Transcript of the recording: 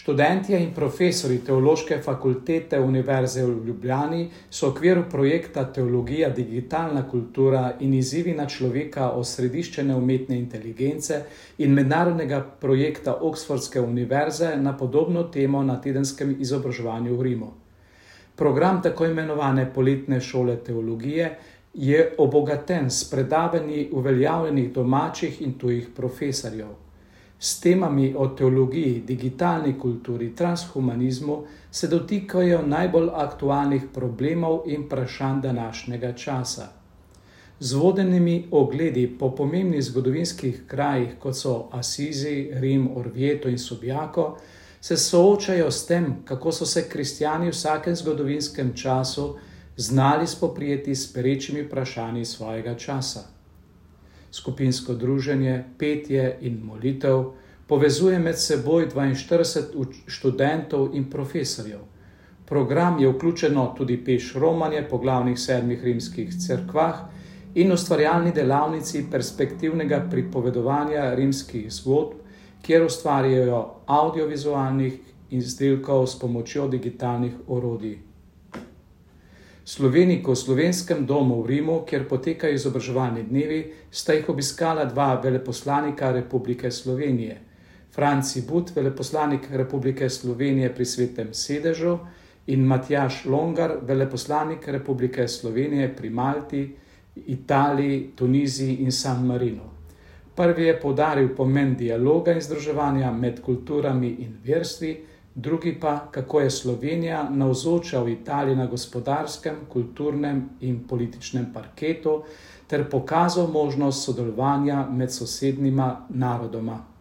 Študentje in profesori Teološke fakultete Univerze v Ljubljani so v okviru projekta Teologija, digitalna kultura in izzivi na človeka osrediščene umetne inteligence in mednarodnega projekta Oxfordske univerze na podobno temo na tedenskem izobraževanju v Rimu. Program tako imenovane poletne šole teologije je obogaten s predavanji uveljavljenih domačih in tujih profesorjev. S temami o teologiji, digitalni kulturi, transhumanizmu se dotikajo najbolj aktualnih problemov in vprašanj današnjega časa. Z vodenimi ogledi po pomembnih zgodovinskih krajih, kot so Asizi, Rim, Orvieto in Subiaco, se soočajo s tem, kako so se kristjani v vsakem zgodovinskem času znali spoprijeti s perečimi vprašanji svojega časa. Skupinsko druženje, petje in molitev povezuje med seboj 42 študentov in profesorjev. V program je vključeno tudi peš romanje po glavnih 7 rimskih cerkvah in ustvarjalni delavnici perspektivnega pripovedovanja rimskih zgodb, kjer ustvarjajo audiovizualnih izdelkov s pomočjo digitalnih orodij. Sloveniko v Slovenskem domu v Rimu, kjer potekajo izobraževalni dnevi, sta jih obiskala 2 veleposlanika Republike Slovenije. Franci But, veleposlanik Republike Slovenije pri Svetem sedežu, in Matjaž Longar, veleposlanik Republike Slovenije pri Malti, Italiji, Tuniziji in San Marinu. Prvi je poudaril pomen dialoga in združevanja med kulturami in verstvi, drugi pa, kako je Slovenija navzoča v Italiji na gospodarskem, kulturnem in političnem parketu ter pokazal možnost sodelovanja med sosednjima narodoma.